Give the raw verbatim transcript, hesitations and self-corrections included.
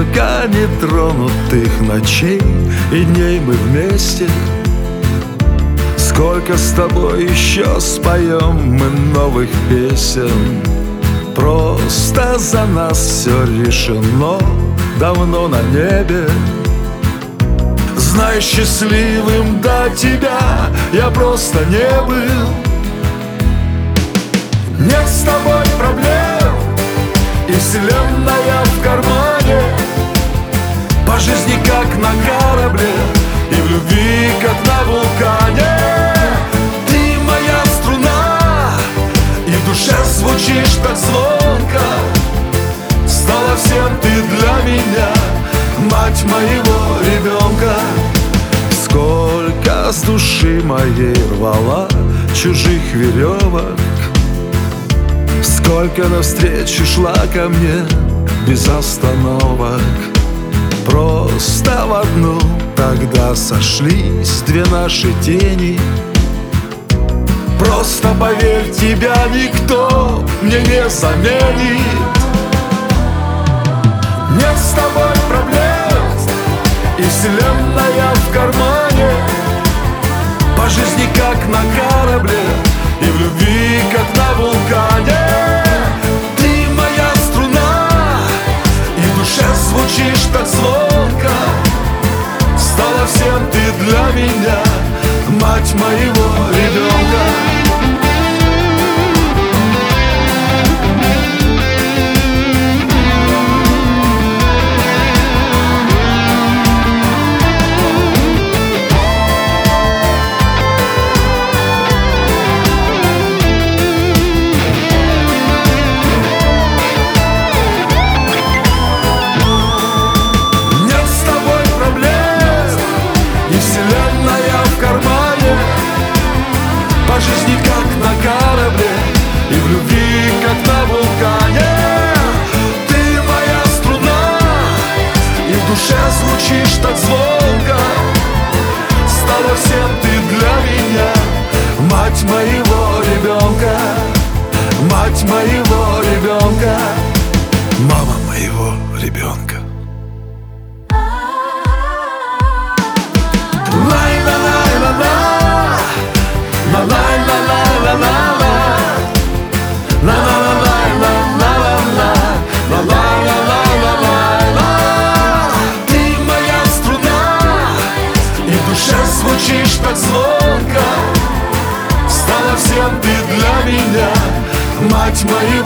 Сколько нетронутых ночей и дней мы вместе, сколько с тобой еще споем мы новых песен. Просто за нас все решено давно на небе. Знай, счастливым до тебя я просто не был. Нет с тобой проблем, и вселенная в кармане. По жизни как на корабле, и в любви как на вулкане. Ты моя струна, и в душе звучишь так звонко. Стала всем ты для меня, мать моего ребенка. Сколько с души моей рвала чужих веревок, сколько навстречу шла ко мне без остановок. Просто в одну тогда сошлись две наши тени. Просто поверь, тебя никто мне не заменит. Нет с тобой проблем, и вселенная в кармане. По жизни как на корабле, и в любви как на вулкане. Ты моя струна, и в душе звучишь так звонко. Стала всем ты для меня, мать моего ребенка. По жизни как на корабле, и в любви как на вулкане. Ты моя струна, и в душе звучишь так звонко. Стала всем ты для меня, мать моего ребенка. Мать моего ребенка, мама моего ребенка. Ты моя струна, и в душе звучишь так звонко. Стала всем ты для меня, мать моя.